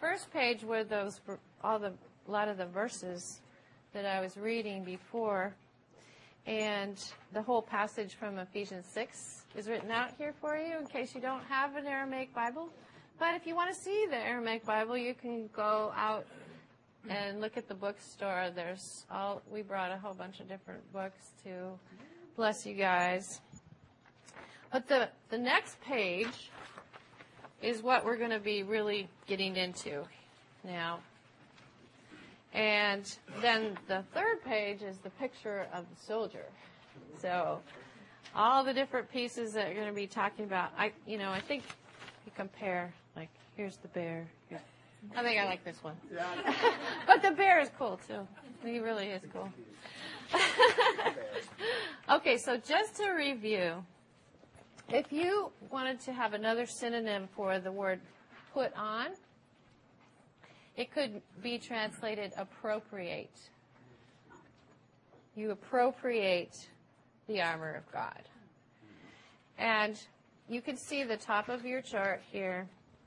first page were a lot of the verses that I was reading before, and the whole passage from Ephesians 6 is written out here for you in case you don't have an Aramaic Bible. But if you want to see the Aramaic Bible, you can go out and look at the bookstore. We brought a whole bunch of different books to bless you guys. But the next page is what we're going to be really getting into now. And then the third page is the picture of the soldier. So all the different pieces that you're going to be talking about, I think you compare, like, here's the bear. I think I like this one. Yeah. But the bear is cool, too. He really is cool. Okay, so just to review, if you wanted to have another synonym for the word put on, it could be translated appropriate. You appropriate the armor of God. And you can see the top of your chart here.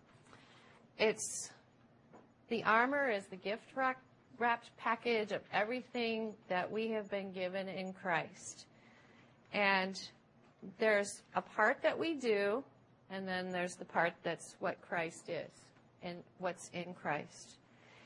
The armor is the gift wrapped package of everything that we have been given in Christ. And there's a part that we do, and then there's the part that's what Christ is and what's in Christ.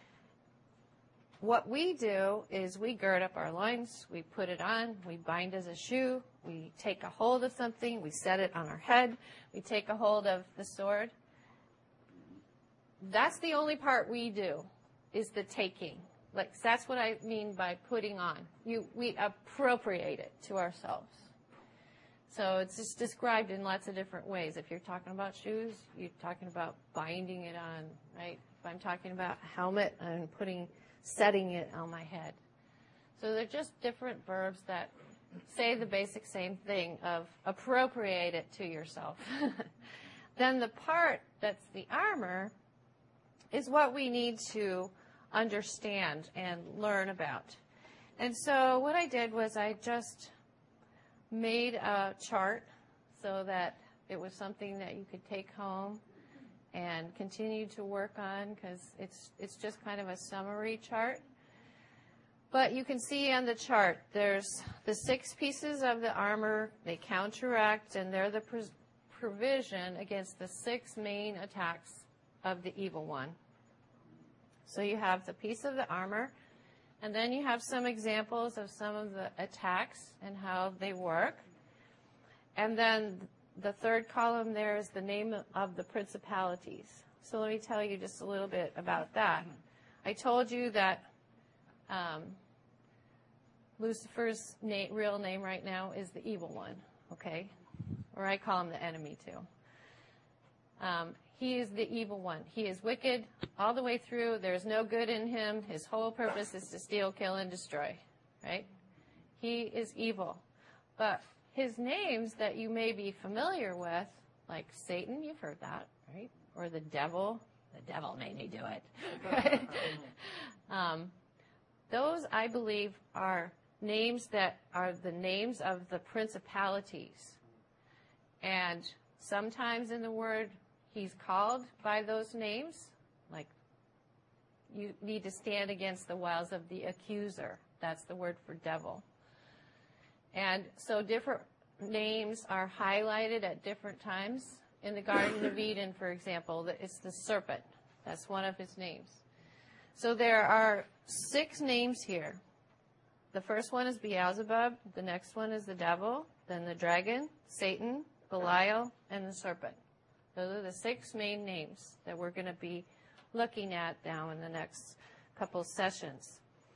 What we do is we gird up our loins, we put it on, we bind as a shoe, we take a hold of something, we set it on our head, we take a hold of the sword. That's the only part we do, is the taking. Like, that's what I mean by putting on. We appropriate it to ourselves. So it's just described in lots of different ways. If you're talking about shoes, you're talking about binding it on, right? If I'm talking about a helmet, I'm setting it on my head. So they're just different verbs that say the basic same thing of appropriate it to yourself. Then the part that's the armor is what we need to understand and learn about. And so what I did was I just made a chart so that it was something that you could take home and continue to work on, because it's just kind of a summary chart. But you can see on the chart, there's the 6 pieces of the armor. They counteract, and they're the provision against the 6 main attacks of the evil one. So you have the piece of the armor, and then you have some examples of some of the attacks and how they work. And then the third column there is the name of the principalities. So let me tell you just a little bit about that. I told you that Lucifer's real name right now is the evil one, okay? Or I call him the enemy too. He is the evil one. He is wicked all the way through. There's no good in him. His whole purpose is to steal, kill, and destroy, right? He is evil. But his names that you may be familiar with, like Satan, you've heard that, right? Or the devil made me do it. Those, I believe, are names that are the names of the principalities. And sometimes in the Word, he's called by those names, like you need to stand against the wiles of the accuser. That's the word for devil. And so different names are highlighted at different times. In the Garden of Eden, for example, it's the serpent. That's one of his names. So there are 6 names here. The first one is Beelzebub. The next one is the devil. Then the dragon, Satan, Belial, and the serpent. Those are the 6 main names that we're going to be looking at now in the next couple sessions.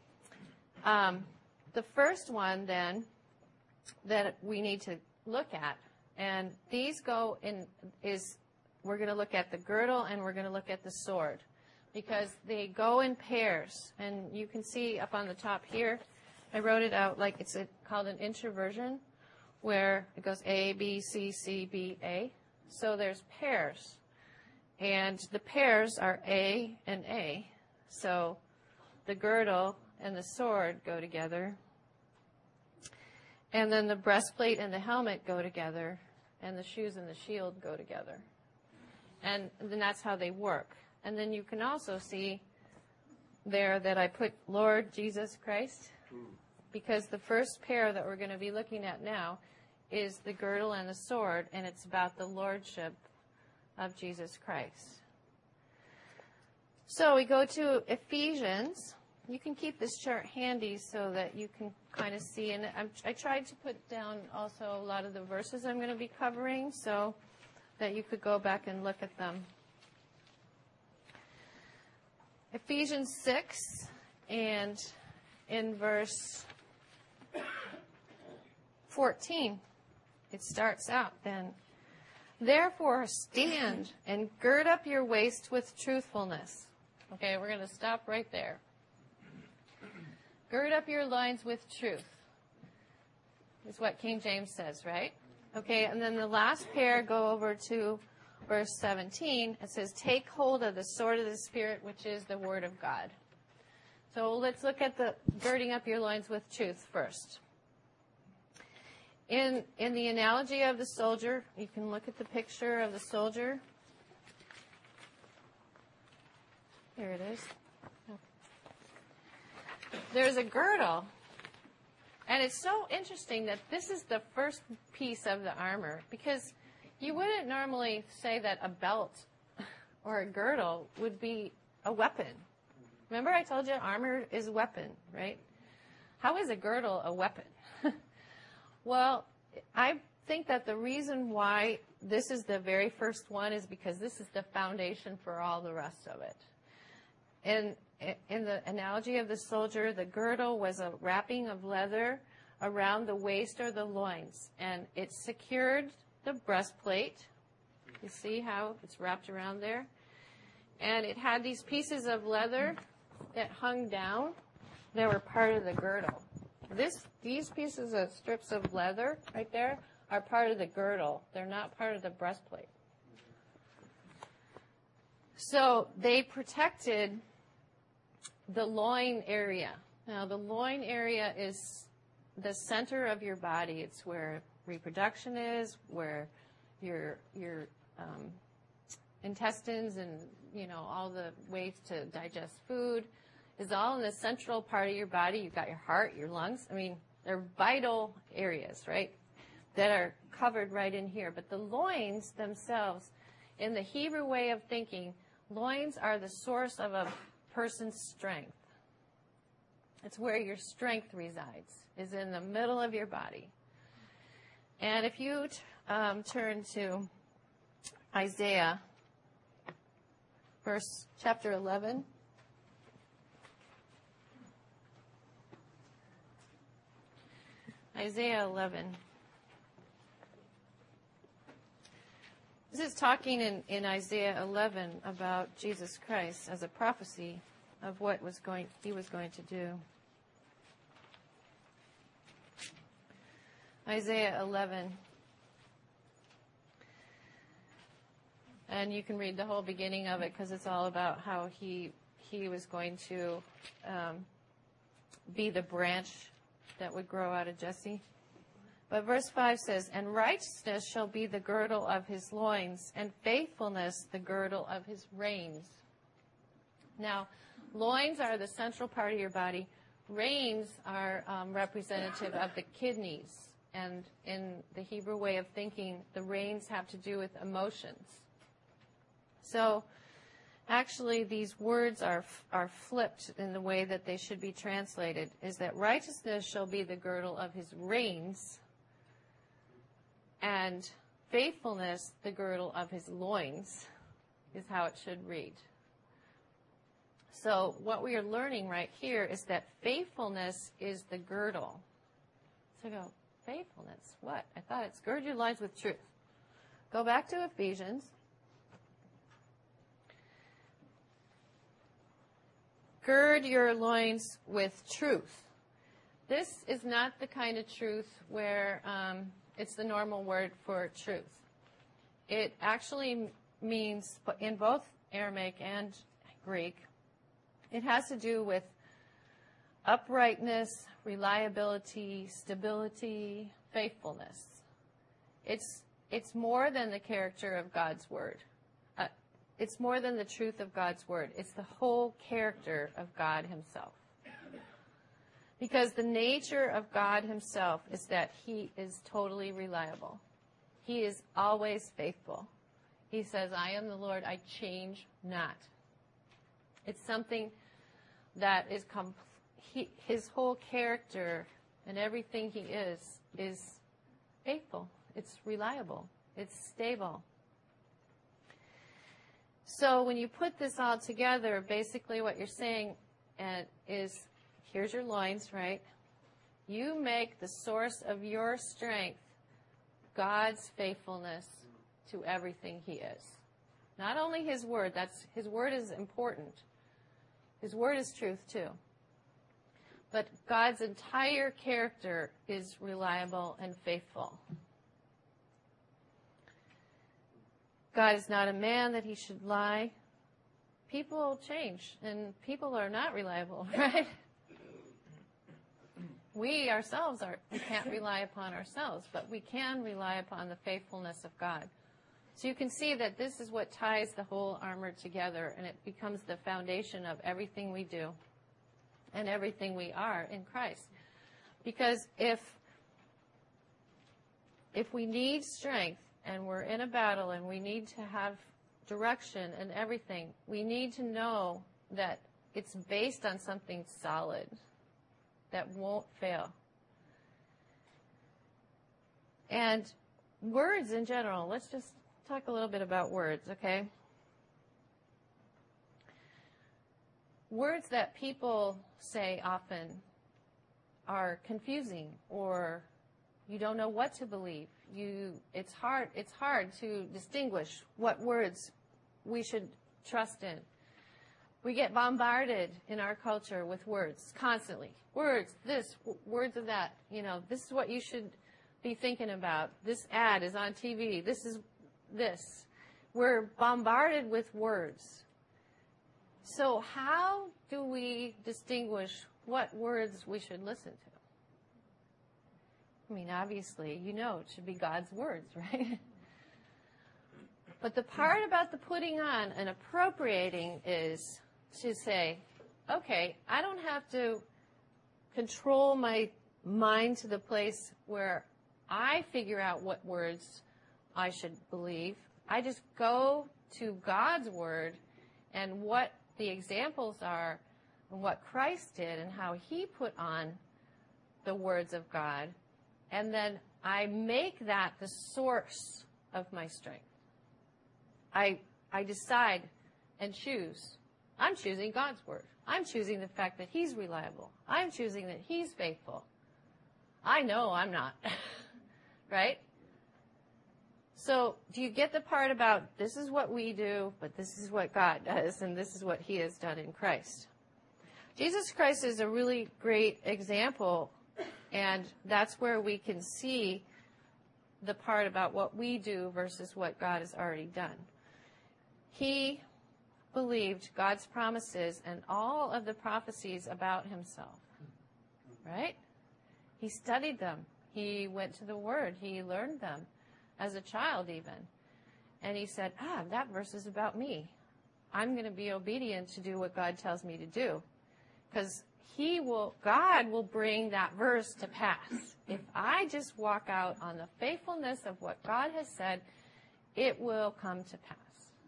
The first one, then, that we need to look at, and these go in, we're going to look at the girdle and we're going to look at the sword, because they go in pairs. And you can see up on the top here, I wrote it out like it's called an introversion, where it goes A, B, C, C, B, A. So there's pairs, and the pairs are A and A. So the girdle and the sword go together, and then the breastplate and the helmet go together, and the shoes and the shield go together. And then that's how they work. And then you can also see there that I put Lord Jesus Christ, because the first pair that we're going to be looking at now is the girdle and the sword, and it's about the lordship of Jesus Christ. So we go to Ephesians. You can keep this chart handy so that you can kind of see. And I tried to put down also a lot of the verses I'm going to be covering so that you could go back and look at them. Ephesians 6, and in verse 14, it starts out then. Therefore, stand and gird up your waist with truthfulness. Okay, we're going to stop right there. Gird up your loins with truth, is what King James says, right? Okay, and then the last pair go over to verse 17. It says, take hold of the sword of the Spirit, which is the Word of God. So let's look at the girding up your loins with truth first. In the analogy of the soldier, you can look at the picture of the soldier. Here it is. There's a girdle. And it's so interesting that this is the first piece of the armor, because you wouldn't normally say that a belt or a girdle would be a weapon. Remember I told you armor is a weapon, right? How is a girdle a weapon? Well, I think that the reason why this is the very first one is because this is the foundation for all the rest of it. And in the analogy of the soldier, the girdle was a wrapping of leather around the waist or the loins, and it secured the breastplate. You see how it's wrapped around there? And it had these pieces of leather that hung down. They were part of the girdle. These pieces of strips of leather right there are part of the girdle. They're not part of the breastplate. So they protected the loin area. Now, the loin area is the center of your body. It's where reproduction is, where your intestines and, all the ways to digest food is all in the central part of your body. You've got your heart, your lungs. I mean, they're vital areas, right, that are covered right in here. But the loins themselves, in the Hebrew way of thinking, loins are the source of a person's strength. It's where your strength resides, is in the middle of your body. And if you turn to Isaiah, chapter 11. Isaiah 11. This is talking in Isaiah 11 about Jesus Christ as a prophecy of what he was going to do. Isaiah 11. And you can read the whole beginning of it because it's all about how he was going to be the branch that would grow out of Jesse. But verse 5 says, and righteousness shall be the girdle of his loins, and faithfulness the girdle of his reins. Now, loins are the central part of your body. Reins are representative of the kidneys. And in the Hebrew way of thinking, the reins have to do with emotions. So, actually, these words are flipped in the way that they should be translated, is that righteousness shall be the girdle of his reins, and faithfulness the girdle of his loins, is how it should read. So what we are learning right here is that faithfulness is the girdle. So go, faithfulness, what? I thought it's gird your loins with truth. Go back to Ephesians. Gird your loins with truth. This is not the kind of truth where it's the normal word for truth. It actually means, in both Aramaic and Greek, it has to do with uprightness, reliability, stability, faithfulness. It's more than the character of God's word. it's more than the truth of God's word. It's the whole character of God himself. Because the nature of God himself is that he is totally reliable. He is always faithful. He says, I am the Lord, I change not. It's something that is his whole character and everything he is faithful. It's reliable. It's stable. So when you put this all together, basically what you're saying is, here's your loins, right? You make the source of your strength God's faithfulness to everything he is. Not only his word, his word is important. His word is truth too. But God's entire character is reliable and faithful. God is not a man that he should lie. People change, and people are not reliable, right? We ourselves we can't rely upon ourselves, but we can rely upon the faithfulness of God. So you can see that this is what ties the whole armor together, and it becomes the foundation of everything we do and everything we are in Christ. Because if we need strength and we're in a battle and we need to have direction and everything, we need to know that it's based on something solid that won't fail. And words in general, let's just talk a little bit about words, okay? Words that people say often are confusing, or you don't know what to believe. It's hard to distinguish what words we should trust in. We get bombarded in our culture with words constantly. Words, this, words of that. This is what you should be thinking about. This ad is on TV. This is this. We're bombarded with words. So how do we distinguish what words we should listen to? I mean, obviously, it should be God's words, right? But the part about the putting on and appropriating is to say, okay, I don't have to control my mind to the place where I figure out what words I should believe. I just go to God's word and what the examples are and what Christ did and how he put on the words of God. And then I make that the source of my strength. I decide and choose. I'm choosing God's word. I'm choosing the fact that he's reliable. I'm choosing that he's faithful. I know I'm not. Right? So do you get the part about this is what we do, but this is what God does, and this is what he has done in Christ? Jesus Christ is a really great example, and that's where we can see the part about what we do versus what God has already done. He believed God's promises and all of the prophecies about himself, right? He studied them. He went to the Word. He learned them as a child even. And he said, that verse is about me. I'm going to be obedient to do what God tells me to do. Because God will bring that verse to pass. If I just walk out on the faithfulness of what God has said, it will come to pass.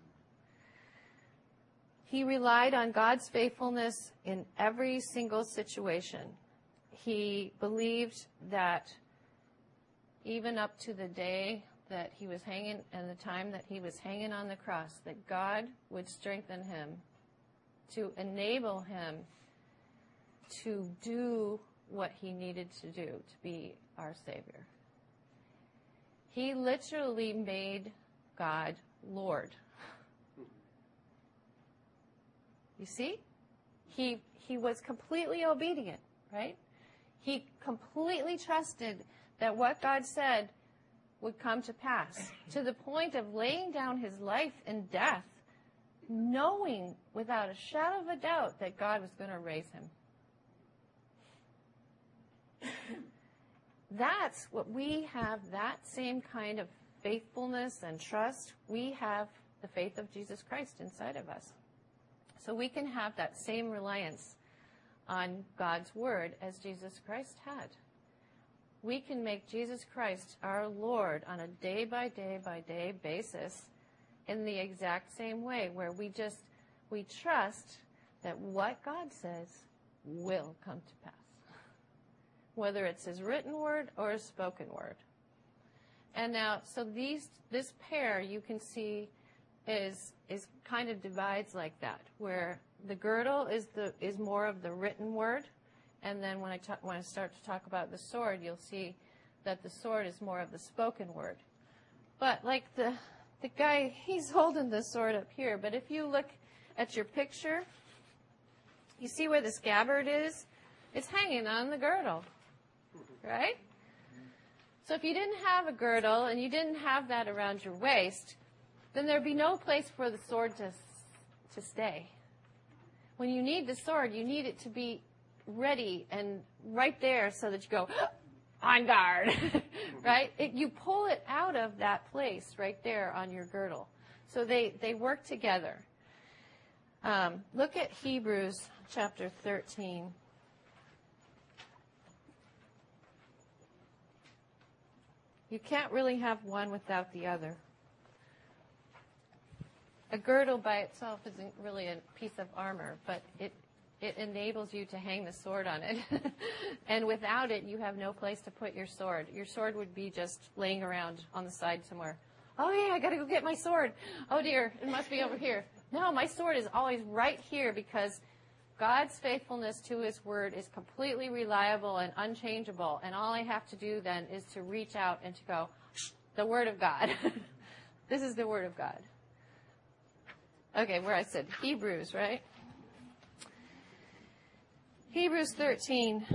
He relied on God's faithfulness in every single situation. He believed that even up to the day that he was hanging and the time that he was hanging on the cross, that God would strengthen him to enable him to do what he needed to do to be our Savior. He literally made God Lord. You see? He was completely obedient, right? He completely trusted that what God said would come to pass, to the point of laying down his life in death, knowing without a shadow of a doubt that God was going to raise him. That's what we have, that same kind of faithfulness and trust. We have the faith of Jesus Christ inside of us. So we can have that same reliance on God's word as Jesus Christ had. We can make Jesus Christ our Lord on a day-by-day basis in the exact same way, where we trust that what God says will come to pass, whether it's his written word or his spoken word. And now, so this pair you can see is kind of divides like that, where the girdle is more of the written word, and then when I start to talk about the sword, you'll see that the sword is more of the spoken word. But like the guy, he's holding the sword up here, but if you look at your picture, you see where the scabbard is? It's hanging on the girdle, right? So if you didn't have a girdle and you didn't have that around your waist, then there'd be no place for the sword to stay. When you need the sword, you need it to be ready and right there so that you go, on guard, right? You pull it out of that place right there on your girdle. So they work together. Look at Hebrews chapter 13. You can't really have one without the other. A girdle by itself isn't really a piece of armor, but it enables you to hang the sword on it. And without it, you have no place to put your sword. Your sword would be just laying around on the side somewhere. Oh, yeah, I got to go get my sword. Oh, dear, it must be over here. No, my sword is always right here because God's faithfulness to his word is completely reliable and unchangeable. And all I have to do then is to reach out and to go, the word of God. This is the word of God. Okay, where I said Hebrews, right? Hebrews 13,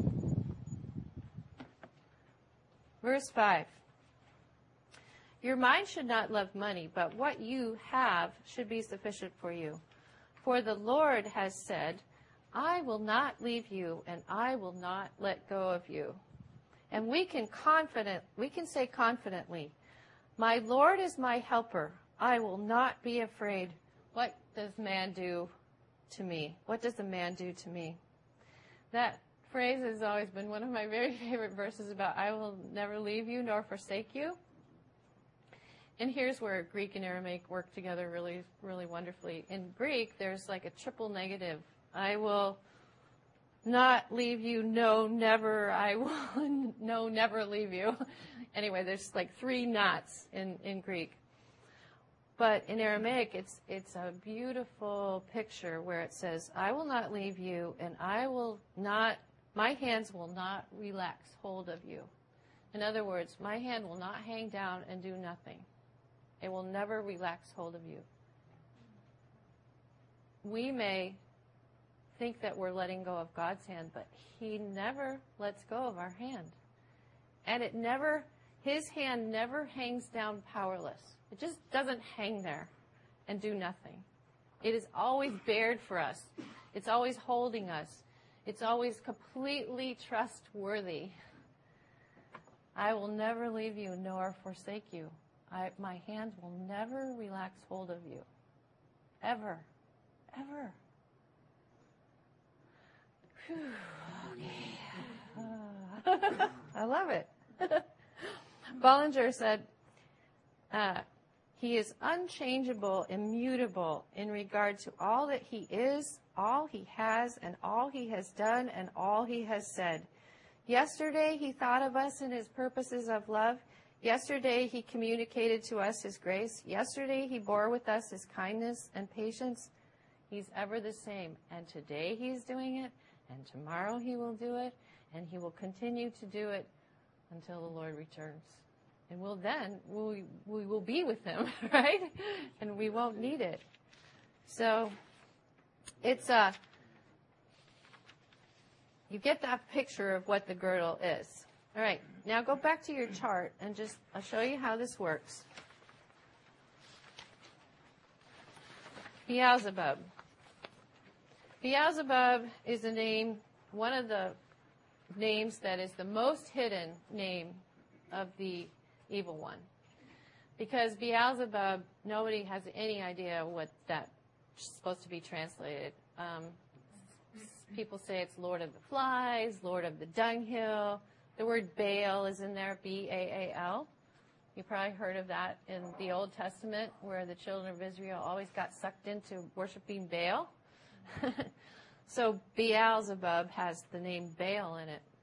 verse 5. Your mind should not love money, but what you have should be sufficient for you. For the Lord has said, I will not leave you, and I will not let go of you. And we can say confidently, my Lord is my helper. I will not be afraid. What does man do to me? What does a man do to me? That phrase has always been one of my very favorite verses about I will never leave you nor forsake you. And here's where Greek and Aramaic work together really, really wonderfully. In Greek, there's like a triple negative. I will not leave you, no, never. I will, no, never leave you. Anyway, there's like three nots in Greek. But in Aramaic, it's a beautiful picture where it says, I will not leave you, and my hands will not relax hold of you. In other words, my hand will not hang down and do nothing. It will never relax hold of you. We may think that we're letting go of God's hand, but he never lets go of our hand. And his hand never hangs down powerless. It just doesn't hang there and do nothing. It is always bared for us. It's always holding us. It's always completely trustworthy. I will never leave you nor forsake you. My hand will never relax hold of you. Ever. Ever. Okay. I love it. Bollinger said, he is unchangeable, immutable in regard to all that he is, all he has, and all he has done, and all he has said. Yesterday he thought of us in his purposes of love. Yesterday he communicated to us his grace. Yesterday he bore with us his kindness and patience. He's ever the same. And today he's doing it, and tomorrow he will do it, and he will continue to do it until the Lord returns. And we will be with him, right? And we won't need it. So it's you get that picture of what the girdle is. All right, now go back to your chart and I'll show you how this works. Beelzebub. Beelzebub is a name, one of the names that is the most hidden name of the evil one. Because Beelzebub, nobody has any idea what that's supposed to be translated. People say it's Lord of the Flies, Lord of the Dunghill. The word Baal is in there, B-A-A-L. You probably heard of that in the Old Testament, where the children of Israel always got sucked into worshiping Baal. So Beelzebub has the name Baal in it.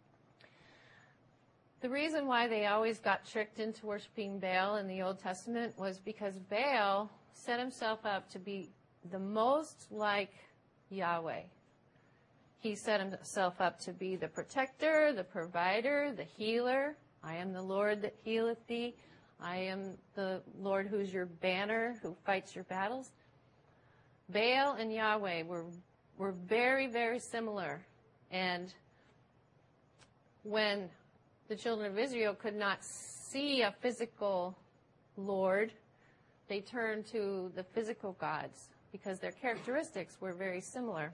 The reason why they always got tricked into worshiping Baal in the Old Testament was because Baal set himself up to be the most like Yahweh. He set himself up to be the protector, the provider, the healer. I am the Lord that healeth thee. I am the Lord who's your banner, who fights your battles. Baal and Yahweh were very, very similar. And when the children of Israel could not see a physical Lord, they turned to the physical gods because their characteristics were very similar.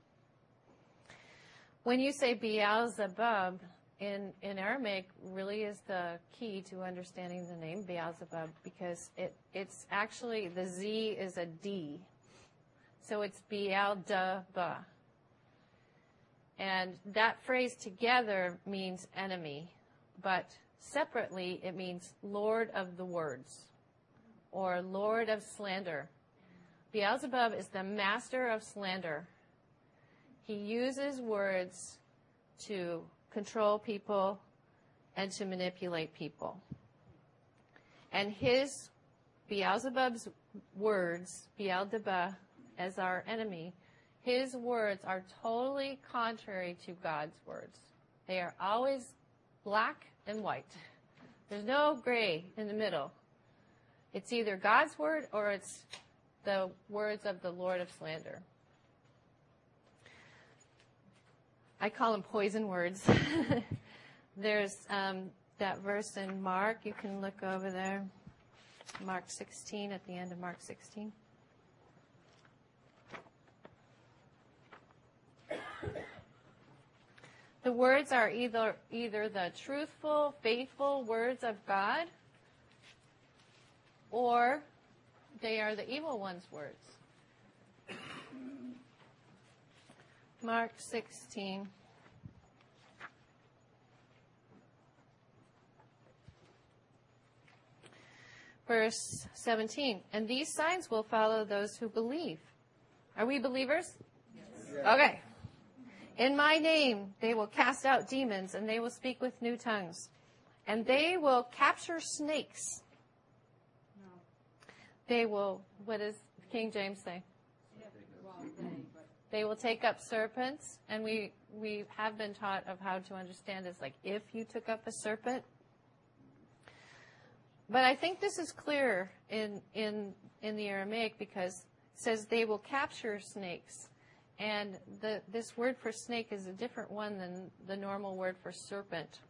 When you say Beelzebub, in Aramaic really is the key to understanding the name Beelzebub, because it's actually, the Z is a D. So it's Beelzebub. And that phrase together means enemy, but separately it means Lord of the words, or Lord of slander. Beelzebub is the master of slander. He uses words to control people and to manipulate people. And his, Beelzebub's words, Beelzebub as our enemy, his words are totally contrary to God's words. They are always black and white. There's no gray in the middle. It's either God's word or it's the words of the Lord of slander. I call them poison words. There's that verse in Mark. You can look over there. Mark 16, at the end of Mark 16. The words are either the truthful, faithful words of God, or they are the evil one's words. Mark 16. Verse 17. And these signs will follow those who believe. Are we believers? Yes. Okay. In my name they will cast out demons, and they will speak with new tongues. And they will capture snakes. No. They will, what does King James say? They will take up serpents, and we have been taught of how to understand this, like if you took up a serpent. But I think this is clearer in the Aramaic, because it says they will capture snakes. And this word for snake is a different one than the normal word for serpent.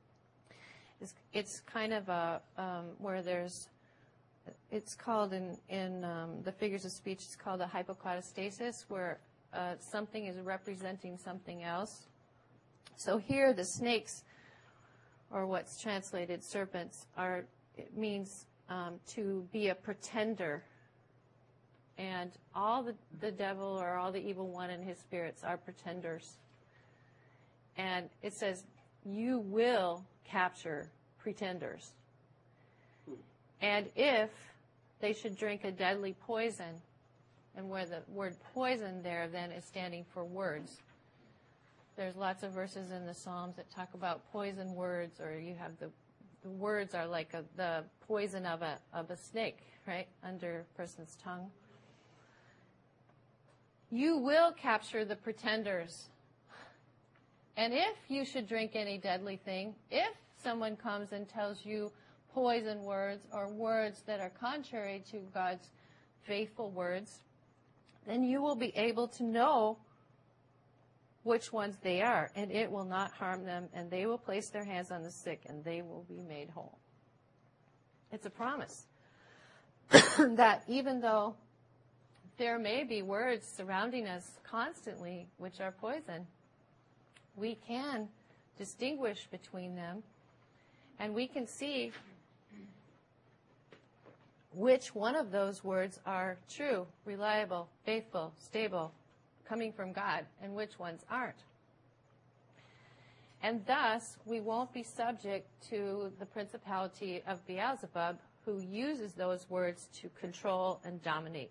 It's kind of a, where there's, it's called in the figures of speech, it's called a hypocatastasis, where something is representing something else. So here the snakes, or what's translated serpents, it means to be a pretender. And all the devil or all the evil one and his spirits are pretenders. And it says, you will capture pretenders. And if they should drink a deadly poison, and where the word poison there then is standing for words. There's lots of verses in the Psalms that talk about poison words, or you have the words are like the poison of a snake, right, under a person's tongue. You will capture the pretenders. And if you should drink any deadly thing, if someone comes and tells you poison words or words that are contrary to God's faithful words, then you will be able to know which ones they are, and it will not harm them, and they will place their hands on the sick, and they will be made whole. It's a promise that even though there may be words surrounding us constantly which are poison, we can distinguish between them, and we can see which one of those words are true, reliable, faithful, stable, coming from God, and which ones aren't. And thus, we won't be subject to the principality of Beelzebub, who uses those words to control and dominate.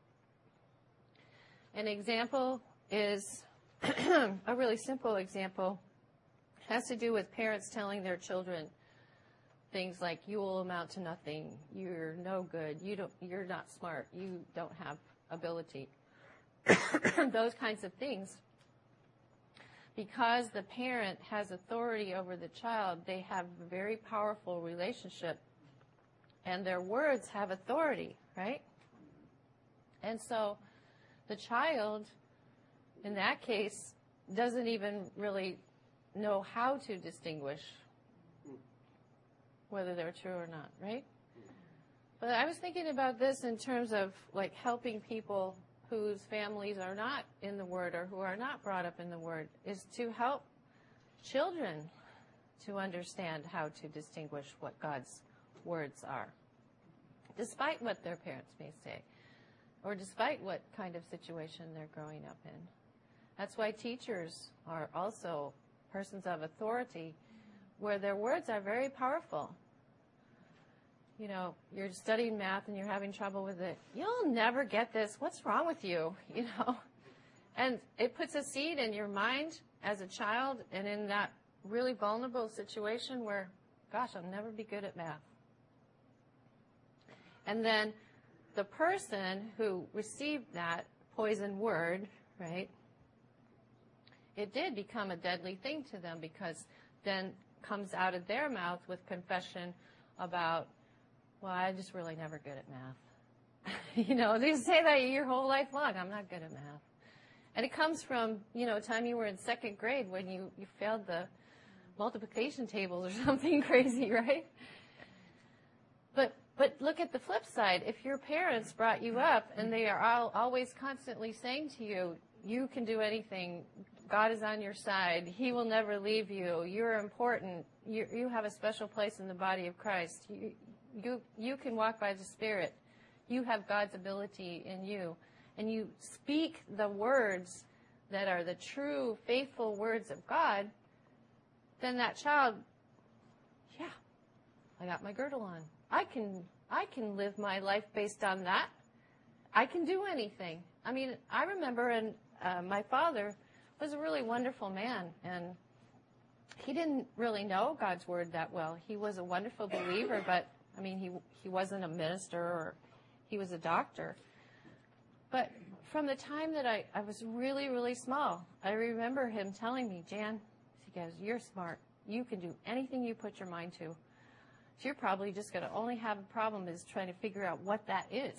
An example is, a really simple example, has to do with parents telling their children things like, you will amount to nothing, you're no good, you're not smart, you don't have ability. Those kinds of things. Because the parent has authority over the child, they have a very powerful relationship, and their words have authority, right? And so the child, in that case, doesn't even really know how to distinguish whether they're true or not, right? But I was thinking about this in terms of like helping people whose families are not in the Word or who are not brought up in the Word, is to help children to understand how to distinguish what God's words are, despite what their parents may say, or despite what kind of situation they're growing up in. That's why teachers are also persons of authority, where their words are very powerful. You know, you're studying math and you're having trouble with it. You'll never get this. What's wrong with you? You know, and it puts a seed in your mind as a child and in that really vulnerable situation where, gosh, I'll never be good at math. And then the person who received that poison word, right, it did become a deadly thing to them, because then comes out of their mouth with confession about, well, I'm just really never good at math. You know, they say that your whole life long, I'm not good at math. And it comes from, you know, a time you were in second grade when you failed the multiplication tables or something crazy, right? But look at the flip side. If your parents brought you up and they are always constantly saying to you, you can do anything, God is on your side, He will never leave you, you're important, you have a special place in the body of Christ, you can walk by the Spirit, you have God's ability in you, and you speak the words that are the true, faithful words of God, then that child, yeah, I got my girdle on. I can live my life based on that. I can do anything. I mean, I remember, and my father was a really wonderful man, and he didn't really know God's Word that well. He was a wonderful believer, but, I mean, he wasn't a minister, or he was a doctor. But from the time that I was really, really small, I remember him telling me, Jan, he goes, you're smart. You can do anything you put your mind to. So you're probably just going to only have a problem is trying to figure out what that is.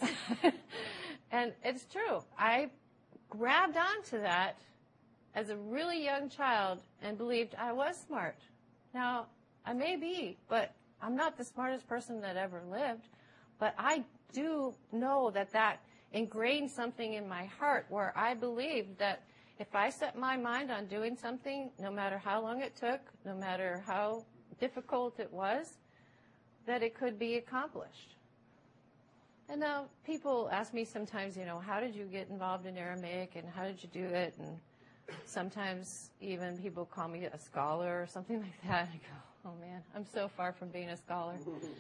And it's true. I grabbed onto that as a really young child and believed I was smart. Now, I may be, but I'm not the smartest person that ever lived. But I do know that ingrained something in my heart where I believed that if I set my mind on doing something, no matter how long it took, no matter how difficult it was, that it could be accomplished. And now people ask me sometimes, you know, how did you get involved in Aramaic and how did you do it? And sometimes even people call me a scholar or something like that. I go, oh man, I'm so far from being a scholar.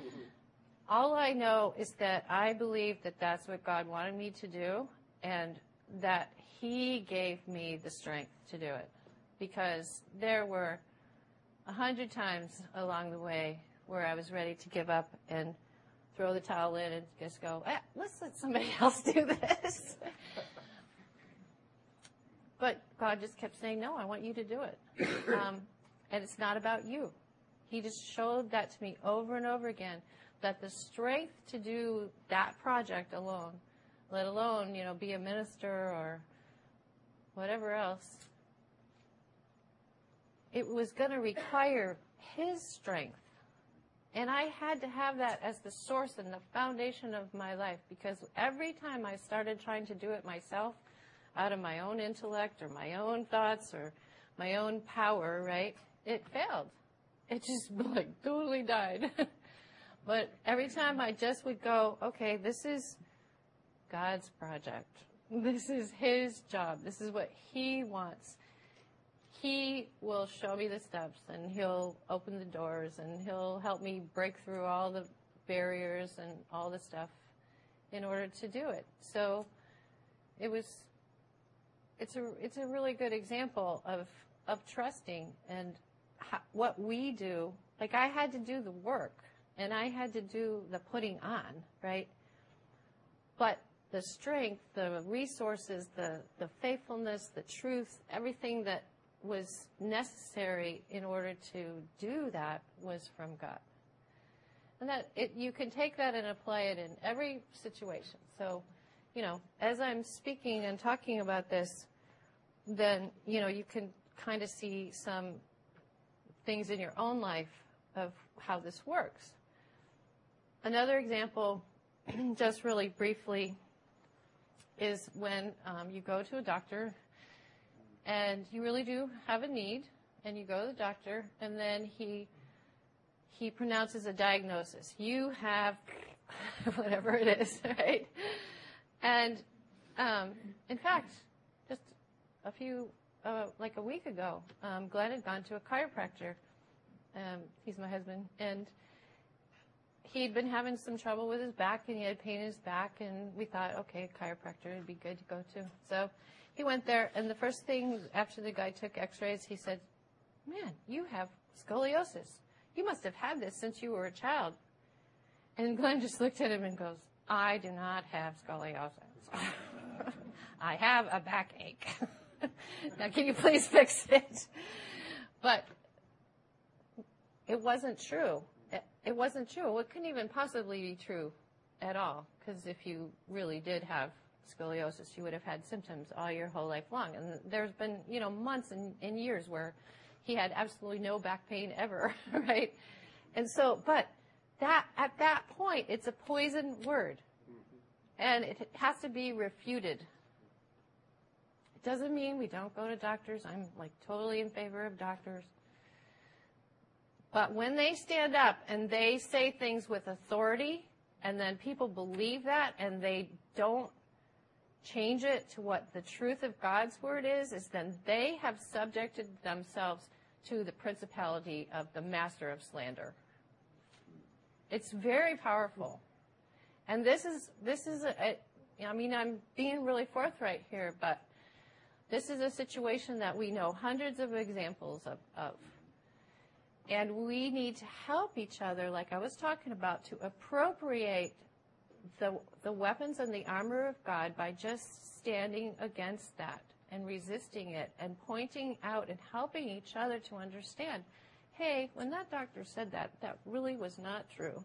All I know is that I believe that that's what God wanted me to do, and that He gave me the strength to do it. Because there were 100 times along the way where I was ready to give up and throw the towel in and just go, let's let somebody else do this. But God just kept saying, no, I want you to do it. And it's not about you. He just showed that to me over and over again, that the strength to do that project alone, let alone, you know, be a minister or whatever else, it was going to require His strength. And I had to have that as the source and the foundation of my life, because every time I started trying to do it myself, out of my own intellect or my own thoughts or my own power, right, it failed. It just like totally died. But every time I just would go, okay, this is God's project. This is his job. This is what he wants. He will show me the steps, and he'll open the doors, and he'll help me break through all the barriers and all the stuff in order to do it. So it's a really good example of trusting and what we do. Like, I had to do the work, and I had to do the putting on, right? But the strength, the resources, the faithfulness, the truth, everything that was necessary in order to do that was from God. And you can take that and apply it in every situation. So, as I'm speaking and talking about this, then, you can kind of see some things in your own life of how this works. Another example, just really briefly, is when you go to a doctor and you really do have a need, and you go to the doctor, and then he pronounces a diagnosis. You have whatever it is, right? And in fact, just like a week ago, Glenn had gone to a chiropractor. He's my husband, and he'd been having some trouble with his back, and he had pain in his back, and we thought, okay, a chiropractor would be good to go to. So he went there, and the first thing after the guy took x-rays, he said, man, you have scoliosis. You must have had this since you were a child. And Glenn just looked at him and goes, I do not have scoliosis. I have a backache. Now, can you please fix it? But it wasn't true. It wasn't true. It couldn't even possibly be true at all, because if you really did have scoliosis, you would have had symptoms all your whole life long. And there's been, months and years where he had absolutely no back pain ever, right? And so, but at that point, it's a poison word, and it has to be refuted. It doesn't mean we don't go to doctors. I'm totally in favor of doctors. But when they stand up and they say things with authority, and then people believe that, and they don't change it to what the truth of God's word is then they have subjected themselves to the principality of the master of slander. It's very powerful. And this is I'm being really forthright here, but this is a situation that we know hundreds of examples of. And we need to help each other, like I was talking about, to appropriate the weapons and the armor of God by just standing against that and resisting it and pointing out and helping each other to understand, hey, when that doctor said that, that really was not true.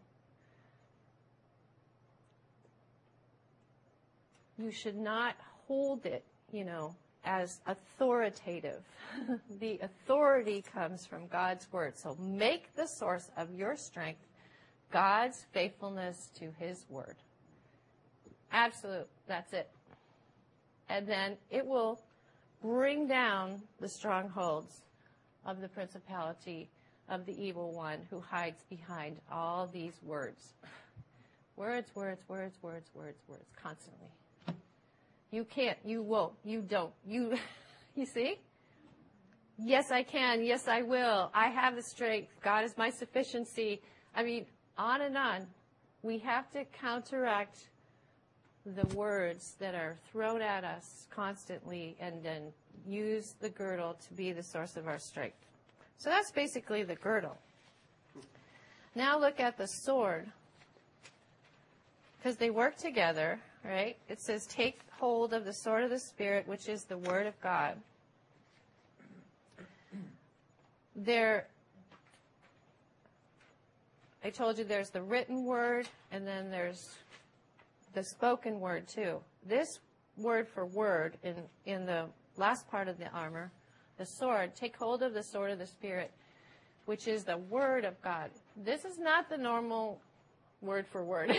You should not hold it, as authoritative. The authority comes from God's word. So make the source of your strength God's faithfulness to his word. Absolute. That's it. And then it will bring down the strongholds of the principality of the evil one who hides behind all these words. Words, words, words, words, words, words, constantly. You can't, you won't, you don't, you see? Yes, I can. Yes, I will. I have the strength. God is my sufficiency. On and on. We have to counteract the words that are thrown at us constantly and then use the girdle to be the source of our strength. So that's basically the girdle. Now look at the sword, because they work together, right? It says, take hold of the sword of the Spirit, which is the word of God. I told you there's the written word, and then there's the spoken word too. This word for word in the last part of the armor, the sword, take hold of the sword of the Spirit, which is the word of God. This is not the normal word for word,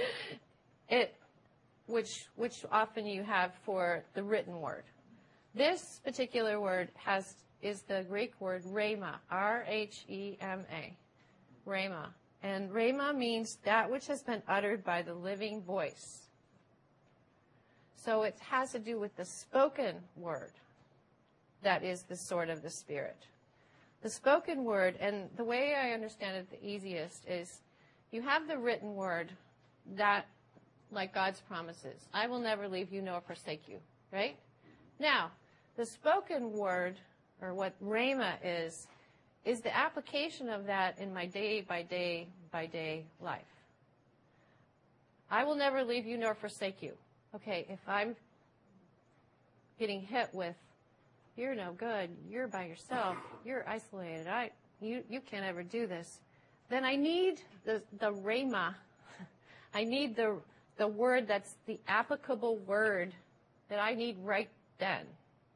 which often you have for the written word. This particular word is the Greek word rhema, R-H-E-M-A, rhema. And rhema means that which has been uttered by the living voice. So it has to do with the spoken word. That is the sword of the Spirit. The spoken word, and the way I understand it the easiest is you have the written word that, like God's promises, I will never leave you nor forsake you, right? Now, the spoken word, or what rhema is the application of that in my day by day by day life. I will never leave you nor forsake you. Okay, if I'm getting hit with, you're no good, you're by yourself, you're isolated, you can't ever do this, then I need the rhema. I need the word that's the applicable word that I need right then.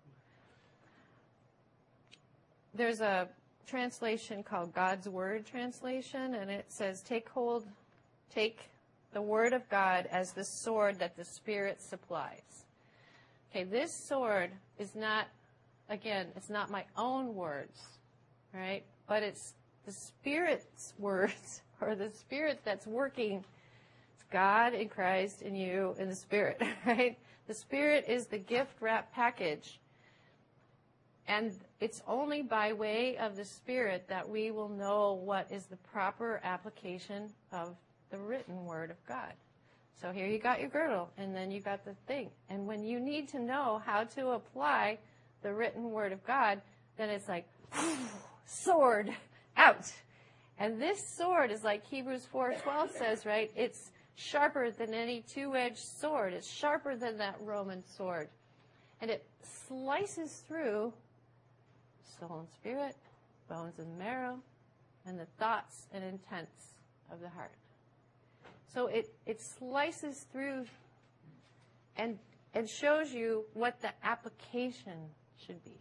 There's a translation called God's Word translation, and it says, take the word of God as the sword that the Spirit supplies. Okay, this sword is not, again, it's not my own words, right? But it's the Spirit's words, or the Spirit that's working. It's God in Christ in you in the Spirit, right? The Spirit is the gift wrap package. And it's only by way of the Spirit that we will know what is the proper application of the written Word of God. So here you got your girdle, and then you got the thing. And when you need to know how to apply the written Word of God, then it's like, sword, out. And this sword is like Hebrews 4:12 says, right? It's sharper than any two-edged sword. It's sharper than that Roman sword. And it slices through soul and spirit, bones and marrow, and the thoughts and intents of the heart. So it slices through and shows you what the application should be.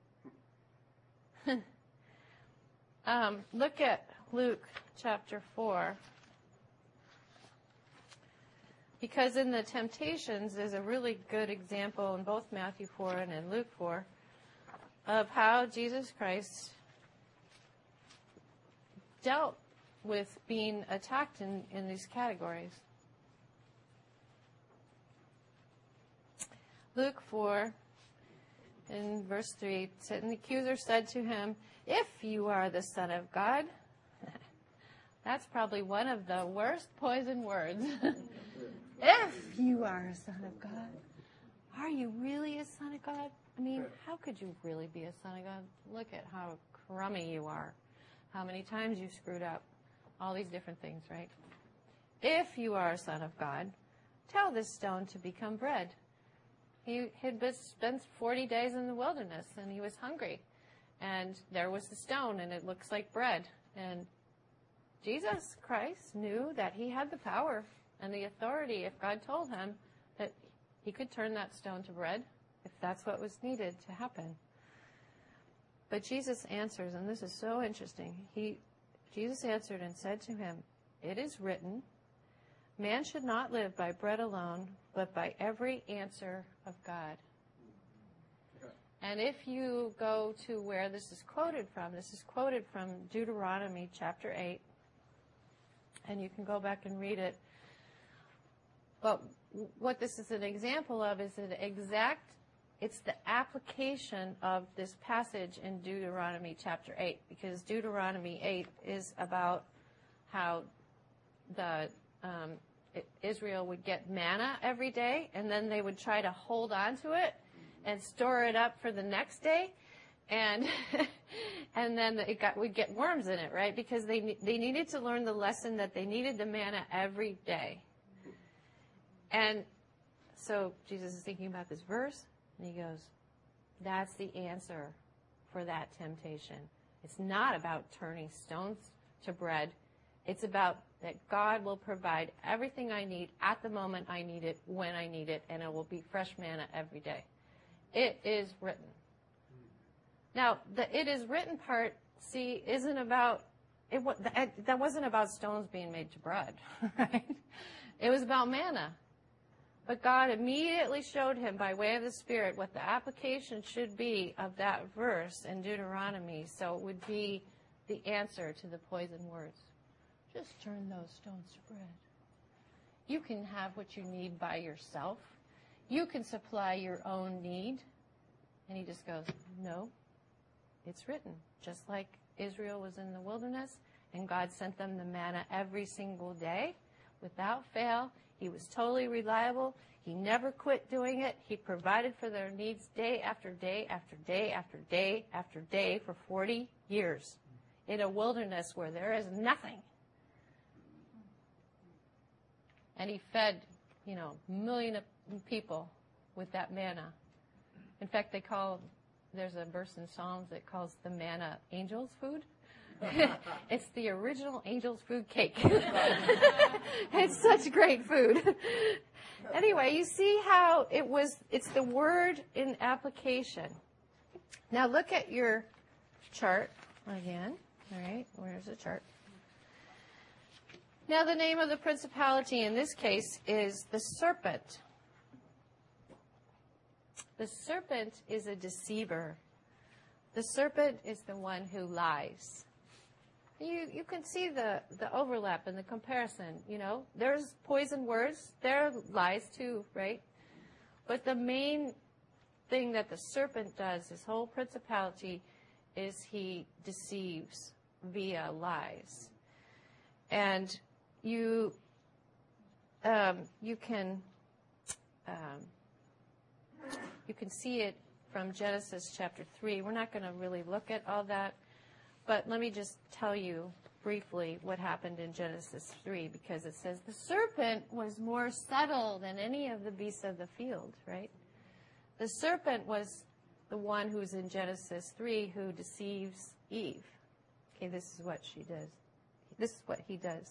Look at Luke chapter 4. Because in the temptations, there's a really good example in both Matthew 4 and in Luke 4 of how Jesus Christ dealt with being attacked in these categories. Luke 4, in verse 3, and the accuser said to him, if you are the Son of God. That's probably one of the worst poison words. If you are a son of God. Are you really a son of God? I mean, how could you really be a son of God? Look at how crummy you are. How many times you screwed up. All these different things, right? If you are a son of God, tell this stone to become bread. He had spent 40 days in the wilderness, and he was hungry. And there was the stone, and it looks like bread. And Jesus Christ knew that he had the power and the authority, if God told him, that he could turn that stone to bread, if that's what was needed to happen. But Jesus answers, and this is so interesting. Jesus answered and said to him, it is written, man should not live by bread alone, but by every answer of God. And if you go to where this is quoted from Deuteronomy chapter 8, and you can go back and read it. But what this is an example of is it's the application of this passage in Deuteronomy chapter 8, because Deuteronomy 8 is about how Israel would get manna every day, and then they would try to hold on to it and store it up for the next day, and and then we'd get worms in it, right? Because they needed to learn the lesson that they needed the manna every day. And so Jesus is thinking about this verse, and he goes, that's the answer for that temptation. It's not about turning stones to bread. It's about that God will provide everything I need at the moment I need it, when I need it, and it will be fresh manna every day. It is written. Now, the it is written part, see, isn't about, that wasn't about stones being made to bread, right? It was about manna. But God immediately showed him by way of the Spirit what the application should be of that verse in Deuteronomy, so it would be the answer to the poison words. Just turn those stones to bread. You can have what you need by yourself. You can supply your own need. And he just goes, no, it's written. Just like Israel was in the wilderness and God sent them the manna every single day without fail. He was totally reliable. He never quit doing it. He provided for their needs day after day after day after day after day for 40 years in a wilderness where there is nothing. And he fed, million of people with that manna. In fact, there's a verse in Psalms that calls the manna angel's food. It's the original angel's food cake. It's such great food. Anyway, you see how it's the word in application. Now look at your chart again. All right, where's the chart? Now the name of the principality in this case is the serpent. The serpent is a deceiver. The serpent is the one who lies. You can see the overlap and the comparison, There's poison words. There are lies too, right? But the main thing that the serpent does, his whole principality, is he deceives via lies. And you can see it from Genesis chapter 3. We're not going to really look at all that, but let me just tell you briefly what happened in Genesis 3, because it says the serpent was more subtle than any of the beasts of the field, right? The serpent was the one who's in Genesis 3 who deceives Eve. Okay, this is what she does. This is what he does.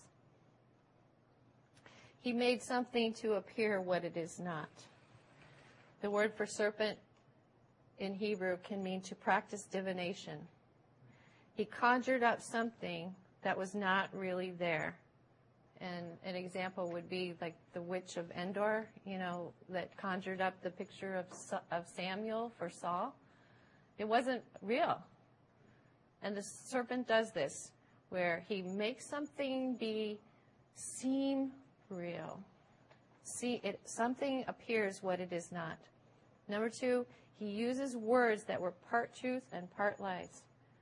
He made something to appear what it is not. The word for serpent in Hebrew can mean to practice divination. He conjured up something that was not really there. And an example would be like the witch of Endor, that conjured up the picture of Samuel for Saul. It wasn't real. And the serpent does this, where he makes something seem real. Something appears what it is not. Number 2, he uses words that were part truth and part lies.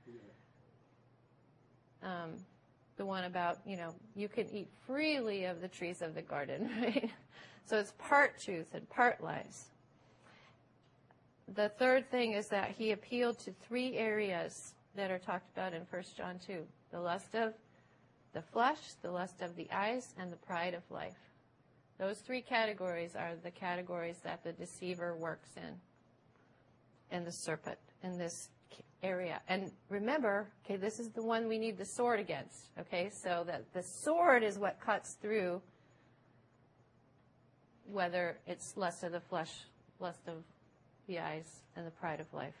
The one about, you can eat freely of the trees of the garden, right? So it's part truth and part lies. The third thing is that he appealed to 3 areas that are talked about in 1 John 2. The lust of the flesh, the lust of the eyes, and the pride of life. Those 3 categories are the categories that the deceiver works in the serpent, in this area. And remember, okay, this is the one we need the sword against, okay? So that the sword is what cuts through whether it's lust of the flesh, lust of the eyes, and the pride of life.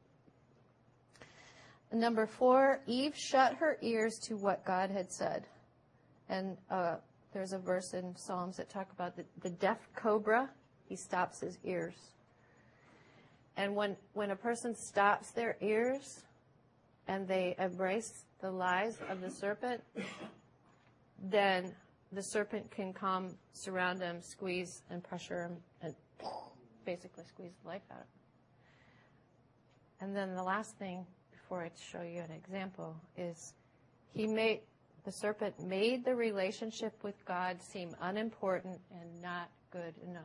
Number 4, Eve shut her ears to what God had said. And there's a verse in Psalms that talk about the deaf cobra. He stops his ears. And when a person stops their ears and they embrace the lies of the serpent, then the serpent can come, surround them, squeeze and pressure them, and basically squeeze the life out of them. And then the last thing, before I show you an example, is the serpent made the relationship with God seem unimportant and not good enough.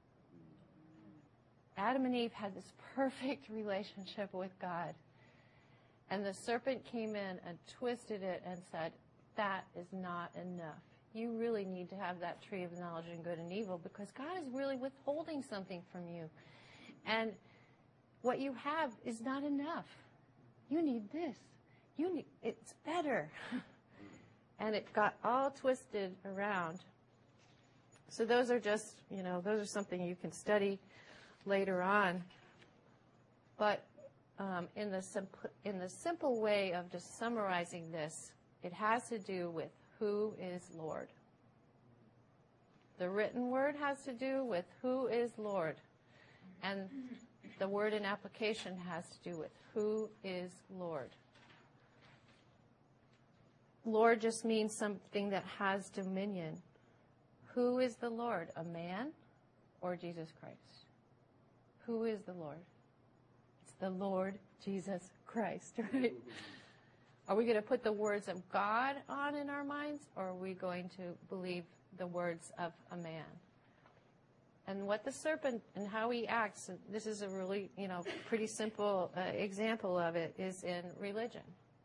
Adam and Eve had this perfect relationship with God. And the serpent came in and twisted it and said, that is not enough. You really need to have that tree of knowledge of good and evil because God is really withholding something from you. And what you have is not enough. You need this. It's better. And it got all twisted around. So those are just, those are something you can study later on. But in the simple way of just summarizing this, it has to do with who is Lord. The written word has to do with who is Lord. And the word in application has to do with who is Lord. Lord just means something that has dominion. Who is the Lord? A man or Jesus Christ? Who is the Lord? It's the Lord Jesus Christ, right? Are we going to put the words of God on in our minds, or are we going to believe the words of a man? And what the serpent and how he acts, this is a really, pretty simple example of it, is in religion.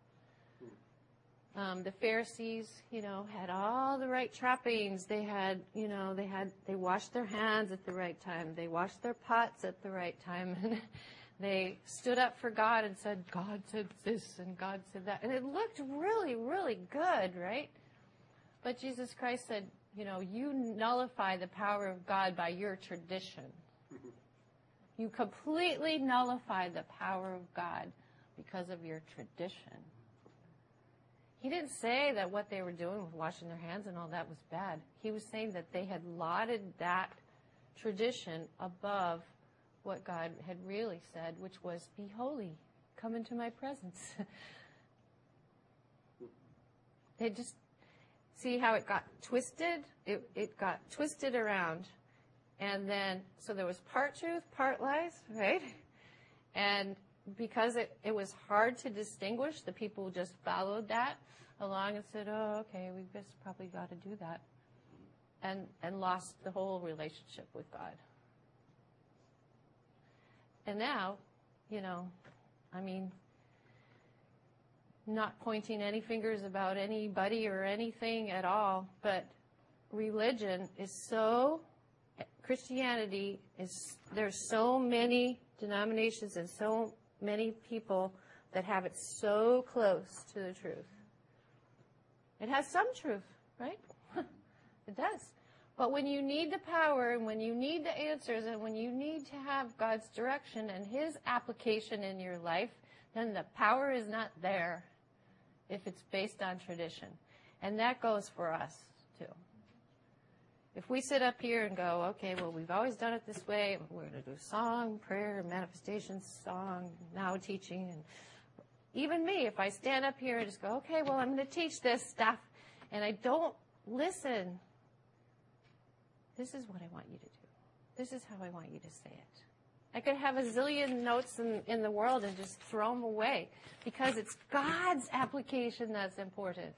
The Pharisees, had all the right trappings. They had, they washed their hands at the right time. They washed their pots at the right time. They stood up for God and said, God said this and God said that. And it looked really, really good, right? But Jesus Christ said, you nullify the power of God by your tradition. You completely nullify the power of God because of your tradition. He didn't say that what they were doing with washing their hands and all that was bad. He was saying that they had lauded that tradition above what God had really said, which was, be holy, come into my presence. They just, see how it got twisted? It got twisted around. And then, so there was part truth, part lies, right? And because it was hard to distinguish, the people just followed that along and said, oh, okay, we just probably got to do that. And lost the whole relationship with God. And now, not pointing any fingers about anybody or anything at all, but religion is Christianity is, there's so many denominations and so many people that have it so close to the truth. It has some truth, right? It does. But when you need the power and when you need the answers and when you need to have God's direction and His application in your life, then the power is not there if it's based on tradition. And that goes for us, too. If we sit up here and go, okay, well, we've always done it this way, we're going to do song, prayer, manifestation, song, now teaching, and even me, if I stand up here and just go, okay, well, I'm going to teach this stuff, and I don't listen, this is what I want you to do. This is how I want you to say it. I could have a zillion notes in the world and just throw them away because it's God's application that's important.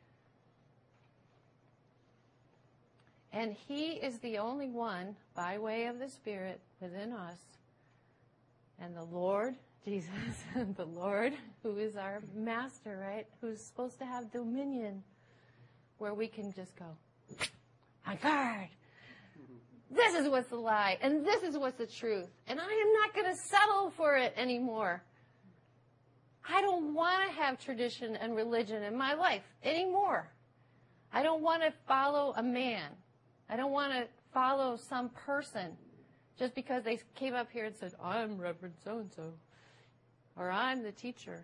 And He is the only one, by way of the Spirit within us, and the Lord, Jesus, the Lord, who is our master, right, who's supposed to have dominion, where we can just go, on guard. This is what's the lie, and this is what's the truth. And I am not going to settle for it anymore. I don't want to have tradition and religion in my life anymore. I don't want to follow a man. I don't want to follow some person just because they came up here and said, I'm Reverend so-and-so, or I'm the teacher.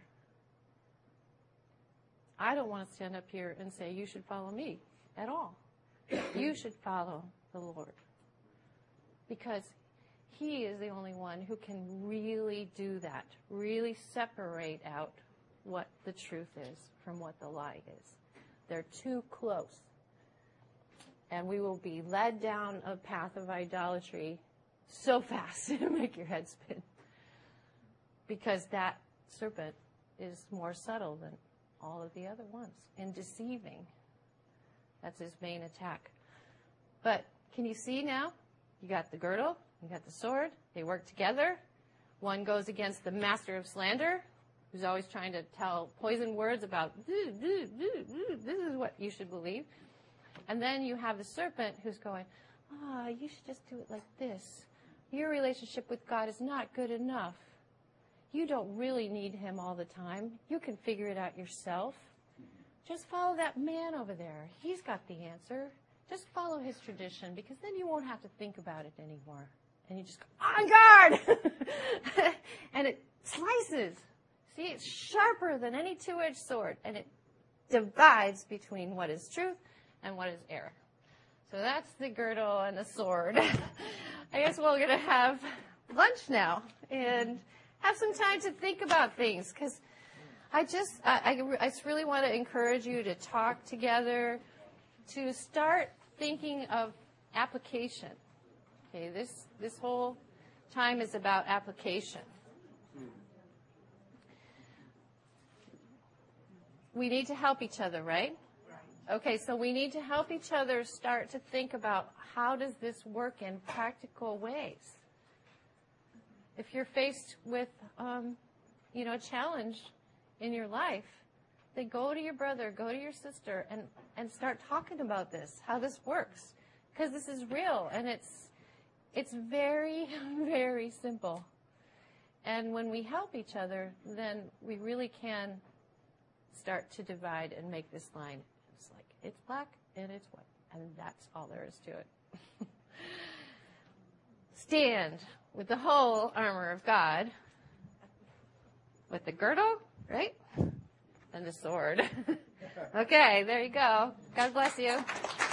I don't want to stand up here and say, you should follow me at all. You should follow the Lord. Because He is the only one who can really do that, really separate out what the truth is from what the lie is. They're too close. And we will be led down a path of idolatry so fast it'll make your head spin. Because that serpent is more subtle than all of the other ones in deceiving. That's his main attack. But can you see now? You got the girdle, you got the sword, they work together. One goes against the master of slander, who's always trying to tell poison words about, this is what you should believe. And then you have the serpent who's going, you should just do it like this. Your relationship with God is not good enough. You don't really need Him all the time. You can figure it out yourself. Just follow that man over there. He's got the answer. Just follow his tradition, because then you won't have to think about it anymore. And you just go, on guard! And it slices. See, it's sharper than any two-edged sword. And it divides between what is truth and what is error. So that's the girdle and the sword. I guess we're going to have lunch now and have some time to think about things, because I just really want to encourage you to talk together, to start thinking of application. Okay, this whole time is about application. We need to help each other, right? Okay, so we need to help each other start to think about how does this work in practical ways. If you're faced with, a challenge in your life, then go to your brother, go to your sister, and start talking about this, how this works, because this is real, and it's very, very simple. And when we help each other, then we really can start to divide and make this line. It's like, it's black and it's white, and that's all there is to it. Stand with the whole armor of God, with the girdle, right? And the sword. Okay, there you go. God bless you.